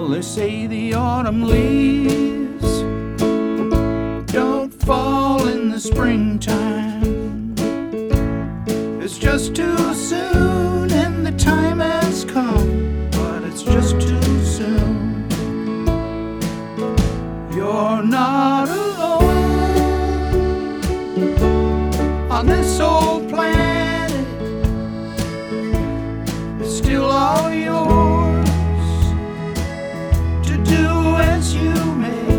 Well, they say the autumn leaves don't fall in the springtime. It's just too soon and the time has come, but it's just too soon. You're not alone on this old planet. It's still all yours to do as you may.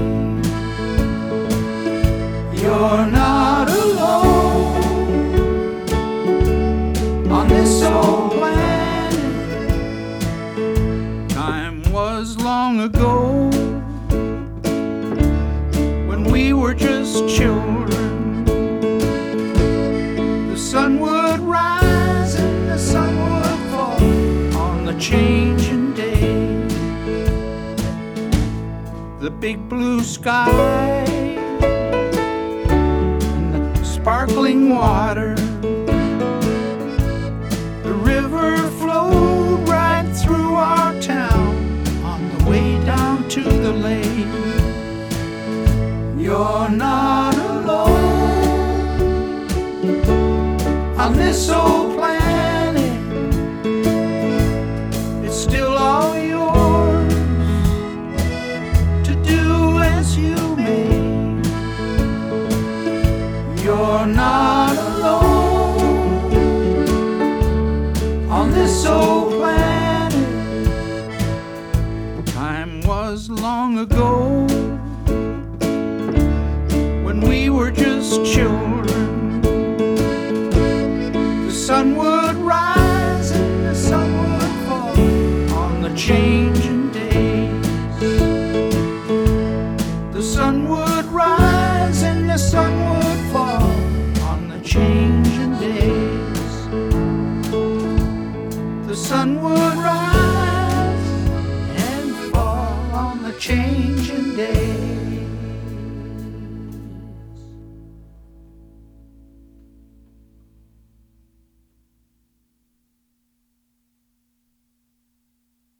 You're not alone on this old planet. Time was long ago when we were just children. The sun would rise and the sun would fall on the changing day. The big blue sky and the sparkling water. The river flowed right through our town on the way down to the lake. You're not alone on this old planet. It's still all yours to do as you may. You're not alone on this old planet. Time was long ago when we were just children. The sun would rise and the sun would fall on the changing days. The sun would rise and the sun would fall on the changing days. The sun would rise and fall on the changing days.